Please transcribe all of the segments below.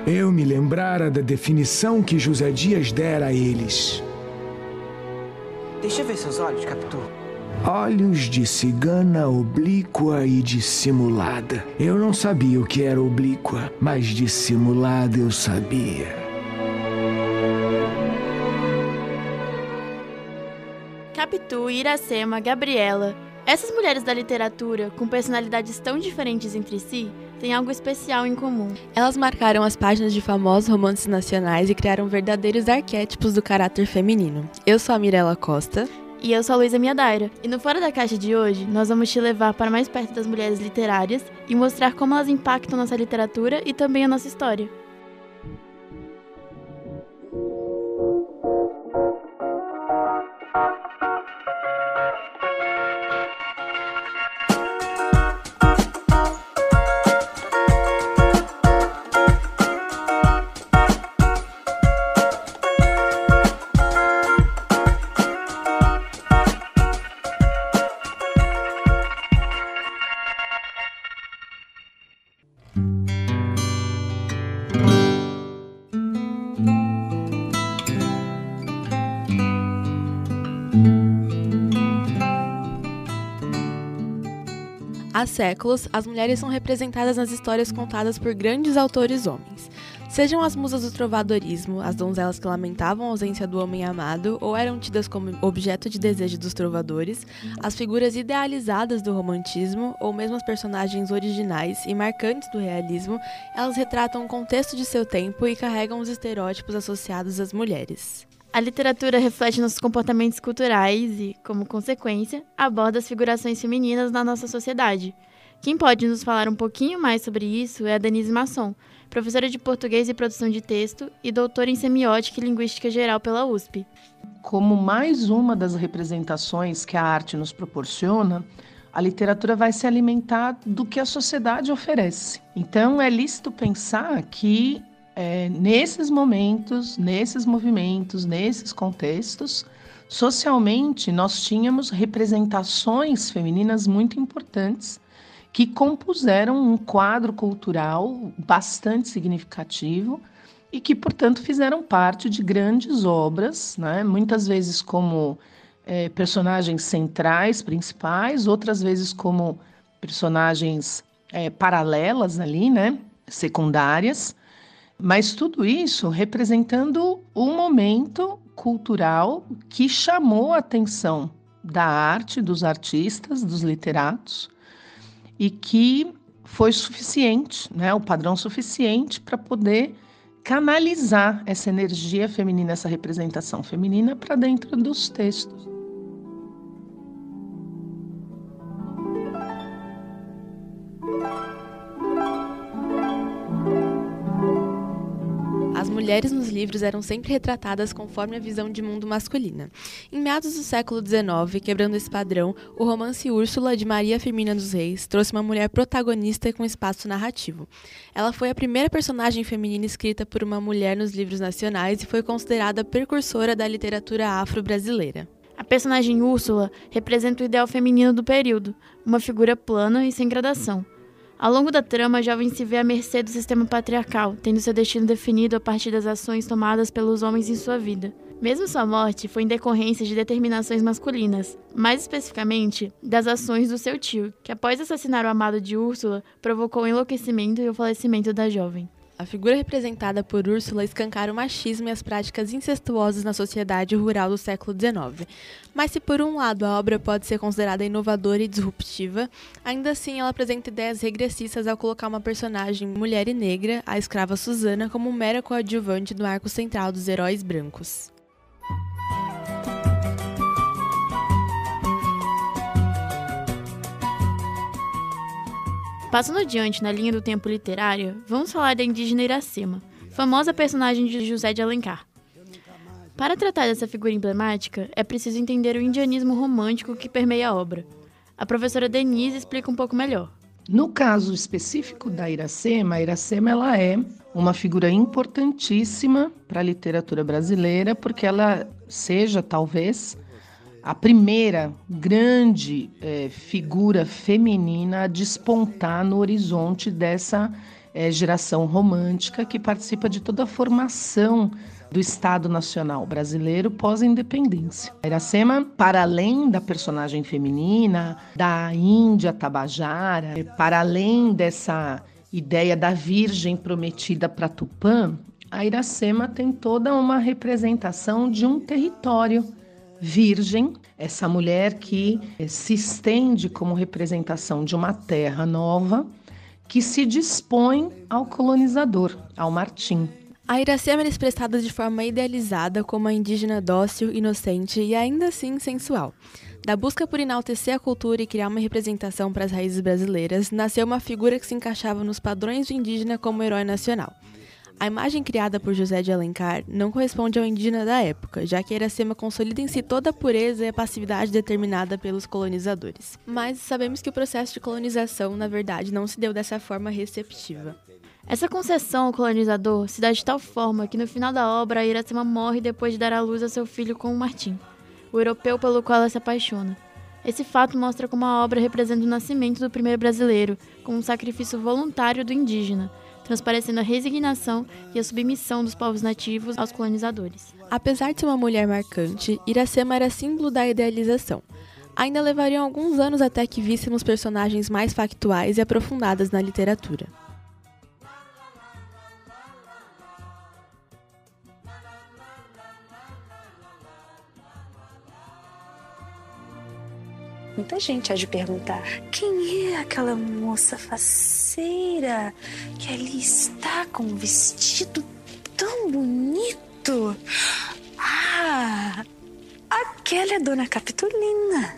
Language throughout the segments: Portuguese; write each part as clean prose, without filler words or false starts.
Eu me lembrara da definição que José Dias dera a eles. Deixa eu ver seus olhos, Capitu. Olhos de cigana oblíqua e dissimulada. Eu não sabia o que era oblíqua, mas dissimulada eu sabia. Capitu, Iracema, Gabriela. Essas mulheres da literatura, com personalidades tão diferentes entre si, têm algo especial em comum. Elas marcaram as páginas de famosos romances nacionais e criaram verdadeiros arquétipos do caráter feminino. Eu sou a Mirella Costa. E eu sou a Luísa Miadaira. E no Fora da Caixa de hoje, nós vamos te levar para mais perto das mulheres literárias e mostrar como elas impactam nossa literatura e também a nossa história. Há séculos, as mulheres são representadas nas histórias contadas por grandes autores homens. Sejam as musas do trovadorismo, as donzelas que lamentavam a ausência do homem amado ou eram tidas como objeto de desejo dos trovadores, as figuras idealizadas do romantismo ou mesmo as personagens originais e marcantes do realismo, elas retratam o contexto de seu tempo e carregam os estereótipos associados às mulheres. A literatura reflete nossos comportamentos culturais e, como consequência, aborda as figurações femininas na nossa sociedade. Quem pode nos falar um pouquinho mais sobre isso é a Denise Masson, professora de português e produção de texto e doutora em semiótica e linguística geral pela USP. Como mais uma das representações que a arte nos proporciona, a literatura vai se alimentar do que a sociedade oferece. Então, é lícito pensar que nesses momentos, nesses movimentos, nesses contextos, socialmente nós tínhamos representações femininas muito importantes que compuseram um quadro cultural bastante significativo e que, portanto, fizeram parte de grandes obras, né? Muitas vezes como personagens centrais, principais, outras vezes como personagens paralelas ali, né? Secundárias. Mas tudo isso representando um momento cultural que chamou a atenção da arte, dos artistas, dos literatos, e que foi suficiente, né, o padrão suficiente para poder canalizar essa energia feminina, essa representação feminina para dentro dos textos. As mulheres nos livros eram sempre retratadas conforme a visão de mundo masculina. Em meados do século XIX, quebrando esse padrão, o romance Úrsula, de Maria Firmina dos Reis, trouxe uma mulher protagonista com espaço narrativo. Ela foi a primeira personagem feminina escrita por uma mulher nos livros nacionais e foi considerada precursora da literatura afro-brasileira. A personagem Úrsula representa o ideal feminino do período, uma figura plana e sem gradação. Ao longo da trama, a jovem se vê à mercê do sistema patriarcal, tendo seu destino definido a partir das ações tomadas pelos homens em sua vida. Mesmo sua morte foi em decorrência de determinações masculinas, mais especificamente, das ações do seu tio, que após assassinar o amado de Úrsula, provocou o enlouquecimento e o falecimento da jovem. A figura representada por Úrsula escancara o machismo e as práticas incestuosas na sociedade rural do século XIX. Mas se por um lado a obra pode ser considerada inovadora e disruptiva, ainda assim ela apresenta ideias regressistas ao colocar uma personagem mulher e negra, a escrava Susana, como mera coadjuvante do arco central dos heróis brancos. Passando adiante na linha do tempo literário, vamos falar da indígena Iracema, famosa personagem de José de Alencar. Para tratar dessa figura emblemática, é preciso entender o indianismo romântico que permeia a obra. A professora Denise explica um pouco melhor. No caso específico da Iracema, a Iracema ela é uma figura importantíssima para a literatura brasileira, porque ela seja, talvez, a primeira grande figura feminina a despontar no horizonte dessa geração romântica que participa de toda a formação do Estado Nacional Brasileiro pós-independência. A Iracema, para além da personagem feminina, da Índia Tabajara, para além dessa ideia da Virgem prometida para Tupã, a Iracema tem toda uma representação de um território virgem, essa mulher que se estende como representação de uma terra nova que se dispõe ao colonizador, ao Martim. A Iracema é expressada de forma idealizada como a indígena dócil, inocente e ainda assim sensual. Da busca por enaltecer a cultura e criar uma representação para as raízes brasileiras, nasceu uma figura que se encaixava nos padrões do indígena como herói nacional. A imagem criada por José de Alencar não corresponde ao indígena da época, já que a Iracema consolida em si toda a pureza e a passividade determinada pelos colonizadores. Mas sabemos que o processo de colonização, na verdade, não se deu dessa forma receptiva. Essa concessão ao colonizador se dá de tal forma que no final da obra a Iracema morre depois de dar à luz a seu filho com o Martim, o europeu pelo qual ela se apaixona. Esse fato mostra como a obra representa o nascimento do primeiro brasileiro, com um sacrifício voluntário do indígena, transparecendo a resignação e a submissão dos povos nativos aos colonizadores. Apesar de ser uma mulher marcante, Iracema era símbolo da idealização. Ainda levariam alguns anos até que víssemos personagens mais factuais e aprofundadas na literatura. Muita gente há de perguntar: quem é aquela moça faceira que ali está com um vestido tão bonito? Ah, aquela é Dona Capitolina.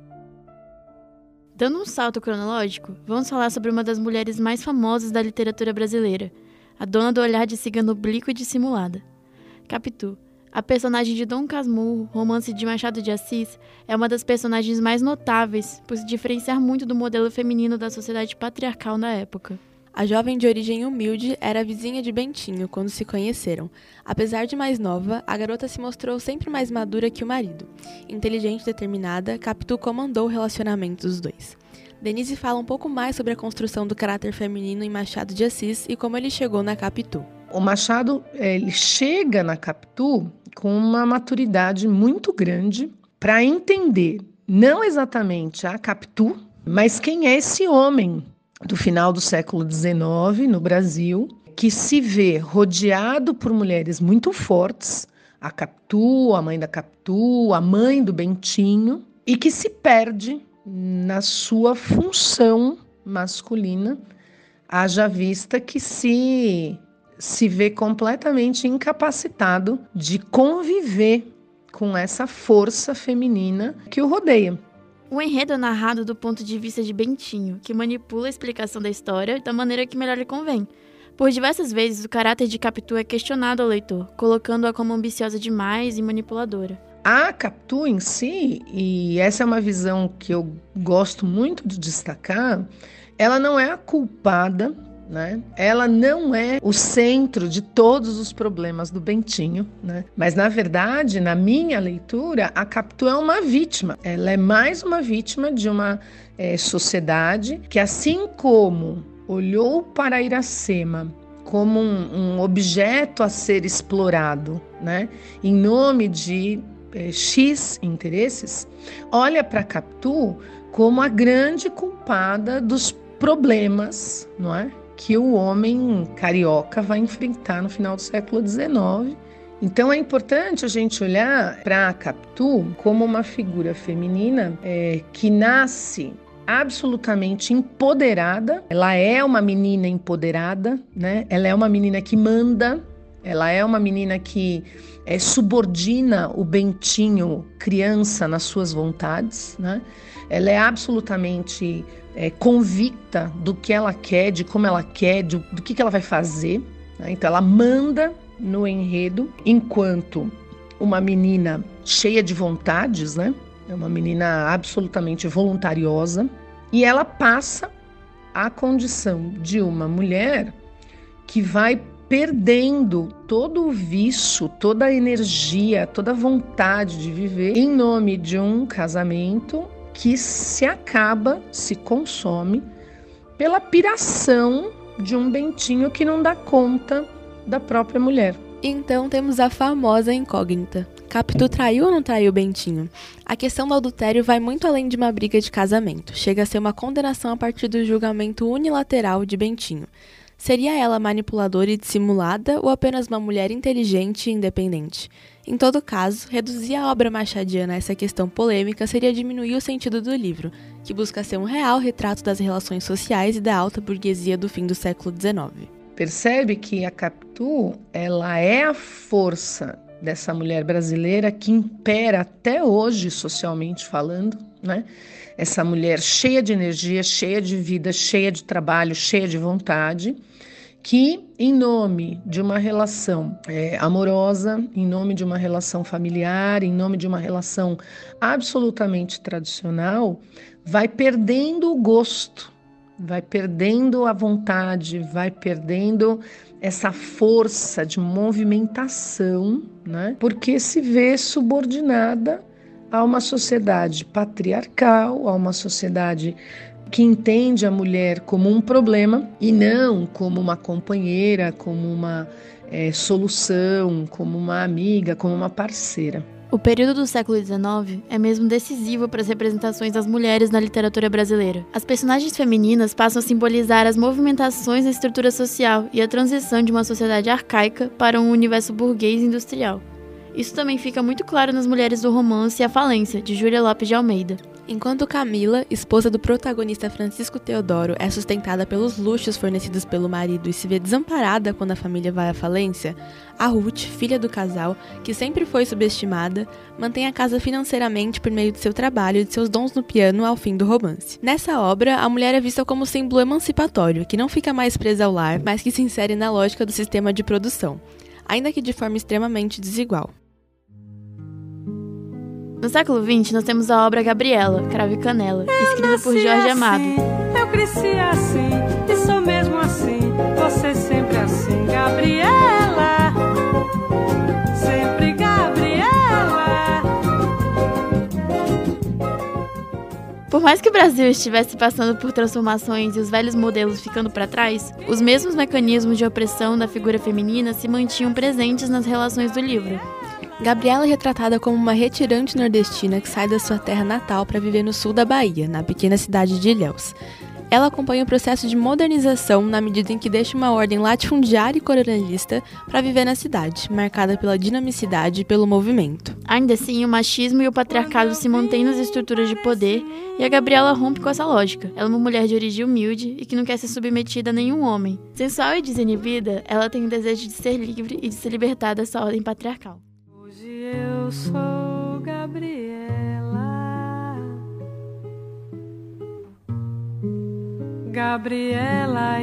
Dando um salto cronológico, vamos falar sobre uma das mulheres mais famosas da literatura brasileira, a dona do olhar de cigana oblíqua e dissimulada. Capitu, a personagem de Dom Casmurro, romance de Machado de Assis, é uma das personagens mais notáveis, por se diferenciar muito do modelo feminino da sociedade patriarcal na época. A jovem de origem humilde era vizinha de Bentinho quando se conheceram. Apesar de mais nova, a garota se mostrou sempre mais madura que o marido. Inteligente e determinada, Capitu comandou o relacionamento dos dois. Denise fala um pouco mais sobre a construção do caráter feminino em Machado de Assis e como ele chegou na Capitu. O Machado ele chega na Capitu com uma maturidade muito grande para entender não exatamente a Capitu, mas quem é esse homem do final do século XIX no Brasil, que se vê rodeado por mulheres muito fortes, a Capitu, a mãe da Capitu, a mãe do Bentinho, e que se perde na sua função masculina, haja vista que se vê completamente incapacitado de conviver com essa força feminina que o rodeia. O enredo é narrado do ponto de vista de Bentinho, que manipula a explicação da história da maneira que melhor lhe convém. Por diversas vezes, o caráter de Capitu é questionado ao leitor, colocando-a como ambiciosa demais e manipuladora. A Capitu em si, e essa é uma visão que eu gosto muito de destacar, ela não é a culpada, né? Ela não é o centro de todos os problemas do Bentinho, né? Mas, na verdade, na minha leitura, a Capitu é uma vítima. Ela é mais uma vítima de uma sociedade que, assim como olhou para Iracema como um objeto a ser explorado, né? Em nome de X interesses, olha para Capitu como a grande culpada dos problemas, não é? Que o homem carioca vai enfrentar no final do século XIX. Então é importante a gente olhar para a Capitu como uma figura feminina que nasce absolutamente empoderada. Ela é uma menina empoderada, né? Ela é uma menina que manda, ela é uma menina que subordina o Bentinho criança nas suas vontades, né? Ela é absolutamente convicta do que ela quer, de como ela quer, do que ela vai fazer, né? Então ela manda no enredo, enquanto uma menina cheia de vontades, né? É uma menina absolutamente voluntariosa, e ela passa a condição de uma mulher que vai perdendo todo o vício, toda a energia, toda a vontade de viver em nome de um casamento que se consome pela piração de um Bentinho que não dá conta da própria mulher. Então temos a famosa incógnita. Capitu traiu ou não traiu Bentinho? A questão do adultério vai muito além de uma briga de casamento. Chega a ser uma condenação a partir do julgamento unilateral de Bentinho. Seria ela manipuladora e dissimulada ou apenas uma mulher inteligente e independente? Em todo caso, reduzir a obra machadiana a essa questão polêmica seria diminuir o sentido do livro, que busca ser um real retrato das relações sociais e da alta burguesia do fim do século XIX. Percebe que a Capitu, ela é a força dessa mulher brasileira que impera até hoje, socialmente falando, né? Essa mulher cheia de energia, cheia de vida, cheia de trabalho, cheia de vontade, que em nome de uma relação amorosa, em nome de uma relação familiar, em nome de uma relação absolutamente tradicional, vai perdendo o gosto, vai perdendo a vontade, vai perdendo essa força de movimentação, né? Porque se vê subordinada a uma sociedade patriarcal, a uma sociedade que entende a mulher como um problema e não como uma companheira, como uma solução, como uma amiga, como uma parceira. O período do século XIX é mesmo decisivo para as representações das mulheres na literatura brasileira. As personagens femininas passam a simbolizar as movimentações na estrutura social e a transição de uma sociedade arcaica para um universo burguês industrial. Isso também fica muito claro nas Mulheres do Romance e a Falência, de Júlia Lopes de Almeida. Enquanto Camila, esposa do protagonista Francisco Teodoro, é sustentada pelos luxos fornecidos pelo marido e se vê desamparada quando a família vai à falência, a Ruth, filha do casal, que sempre foi subestimada, mantém a casa financeiramente por meio de seu trabalho e de seus dons no piano ao fim do romance. Nessa obra, a mulher é vista como símbolo emancipatório, que não fica mais presa ao lar, mas que se insere na lógica do sistema de produção, ainda que de forma extremamente desigual. No século XX, nós temos a obra Gabriela, Cravo e Canela, escrita por Jorge Amado. Eu cresci assim, e sou mesmo assim, você sempre assim, Gabriela, sempre Gabriela. Por mais que o Brasil estivesse passando por transformações e os velhos modelos ficando para trás, os mesmos mecanismos de opressão da figura feminina se mantinham presentes nas relações do livro. Gabriela é retratada como uma retirante nordestina que sai da sua terra natal para viver no sul da Bahia, na pequena cidade de Ilhéus. Ela acompanha o processo de modernização na medida em que deixa uma ordem latifundiária e coronelista para viver na cidade, marcada pela dinamicidade e pelo movimento. Ainda assim, o machismo e o patriarcado se mantêm nas estruturas de poder e a Gabriela rompe com essa lógica. Ela é uma mulher de origem humilde e que não quer ser submetida a nenhum homem. Sensual e desinibida, ela tem o desejo de ser livre e de se libertar dessa ordem patriarcal. Hoje eu sou Gabriela, Gabriela,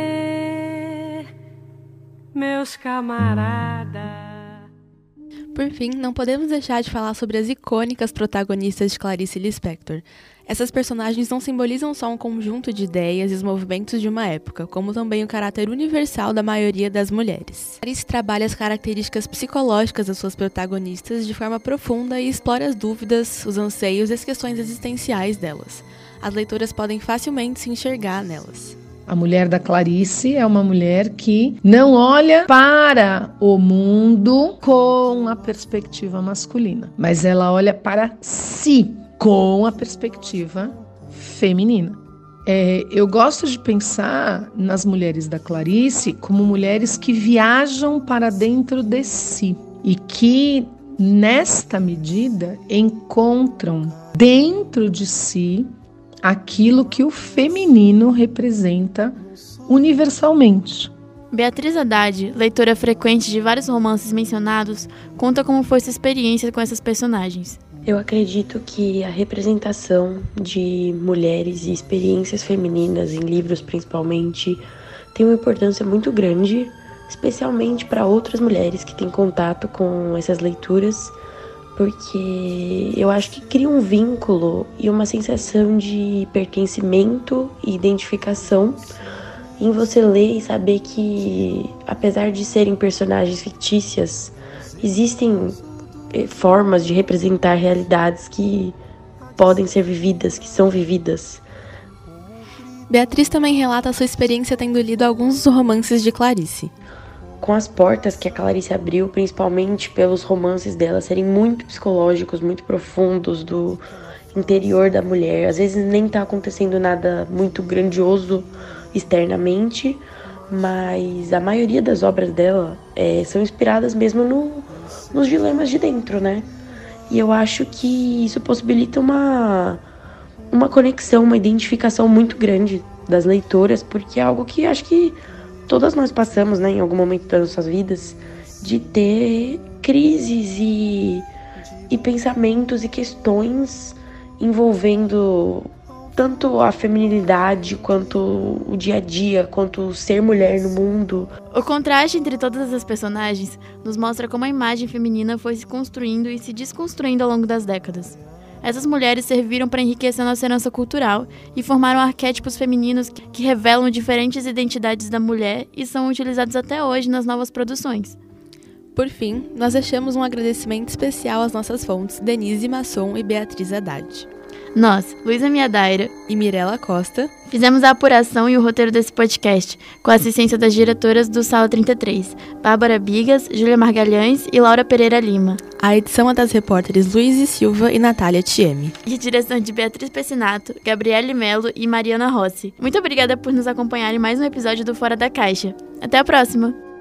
meus camaradas. Por fim, não podemos deixar de falar sobre as icônicas protagonistas de Clarice Lispector. Essas personagens não simbolizam só um conjunto de ideias e os movimentos de uma época, como também o caráter universal da maioria das mulheres. Clarice trabalha as características psicológicas das suas protagonistas de forma profunda e explora as dúvidas, os anseios e as questões existenciais delas. As leitoras podem facilmente se enxergar nelas. A mulher da Clarice é uma mulher que não olha para o mundo com a perspectiva masculina, mas ela olha para si com a perspectiva feminina. Eu gosto de pensar nas mulheres da Clarice como mulheres que viajam para dentro de si e que, nesta medida, encontram dentro de si aquilo que o feminino representa universalmente. Beatriz Haddad, leitora frequente de vários romances mencionados, conta como foi sua experiência com essas personagens. Eu acredito que a representação de mulheres e experiências femininas, em livros principalmente, tem uma importância muito grande, especialmente para outras mulheres que têm contato com essas leituras, porque eu acho que cria um vínculo e uma sensação de pertencimento e identificação em você ler e saber que, apesar de serem personagens fictícias, existem formas de representar realidades que podem ser vividas, que são vividas. Beatriz também relata a sua experiência tendo lido alguns dos romances de Clarice. Com as portas que a Clarice abriu, principalmente pelos romances dela serem muito psicológicos, muito profundos, do interior da mulher. Às vezes nem tá acontecendo nada muito grandioso externamente, mas a maioria das obras dela são inspiradas mesmo nos dilemas de dentro, né? E eu acho que isso possibilita uma conexão, uma identificação muito grande das leitoras, porque é algo que acho que todas nós passamos, né, em algum momento das nossas vidas, de ter crises e pensamentos e questões envolvendo tanto a feminilidade, quanto o dia a dia, quanto o ser mulher no mundo. O contraste entre todas as personagens nos mostra como a imagem feminina foi se construindo e se desconstruindo ao longo das décadas. Essas mulheres serviram para enriquecer nossa herança cultural e formaram arquétipos femininos que revelam diferentes identidades da mulher e são utilizados até hoje nas novas produções. Por fim, nós deixamos um agradecimento especial às nossas fontes Denise Masson e Beatriz Haddad. Nós, Luísa Miadaira e Mirella Costa, fizemos a apuração e o roteiro desse podcast, com a assistência das diretoras do Sala 33, Bárbara Bigas, Júlia Margalhães e Laura Pereira Lima. A edição é das repórteres Luísa Silva e Natália Thieme. E direção de Beatriz Pessinato, Gabriele Melo e Mariana Rossi. Muito obrigada por nos acompanhar em mais um episódio do Fora da Caixa. Até a próxima!